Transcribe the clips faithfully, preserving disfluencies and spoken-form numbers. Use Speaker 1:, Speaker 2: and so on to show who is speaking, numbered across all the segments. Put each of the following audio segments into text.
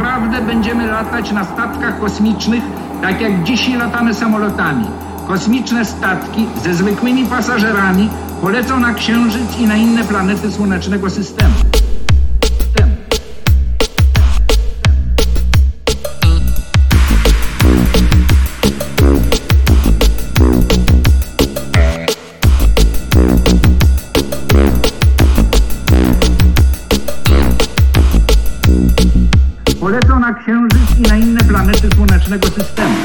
Speaker 1: naprawdę będziemy latać na statkach kosmicznych, tak jak dzisiaj latamy samolotami. Kosmiczne statki ze zwykłymi pasażerami polecą na Księżyc i na inne planety Słonecznego Systemu. Polecą na Księżyc i na inne planety Słonecznego Systemu.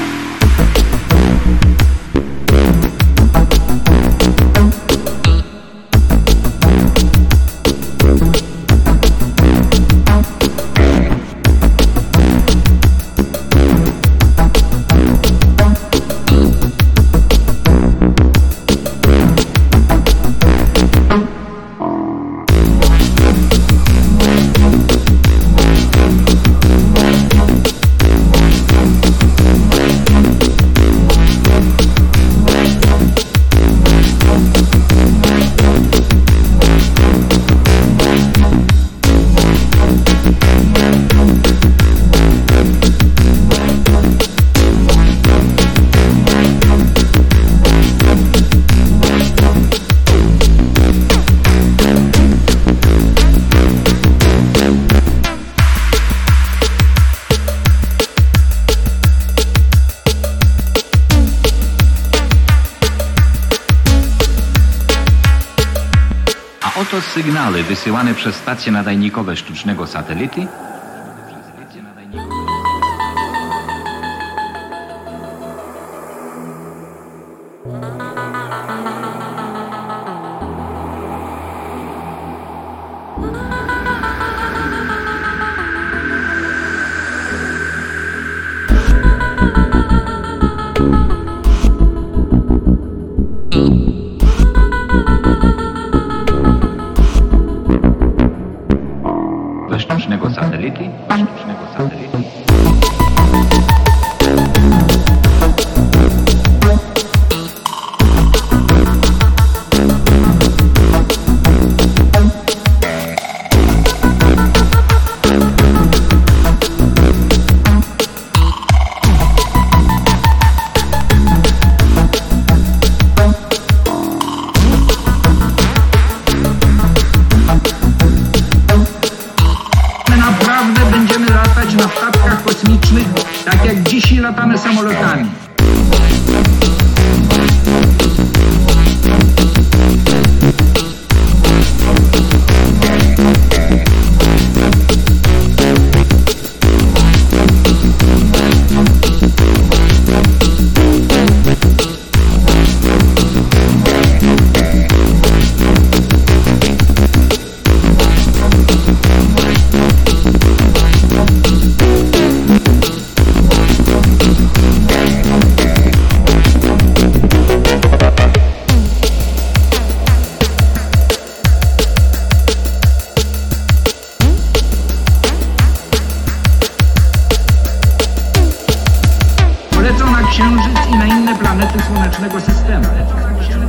Speaker 2: Oto sygnały wysyłane przez stacje nadajnikowe sztucznego satelity. Sztucznego satelity, sztucznego satelity.
Speaker 1: Na statkach kosmicznych, tak jak dzisiaj latamy samolotami. Księżyc i na inne planety Słonecznego Systemu.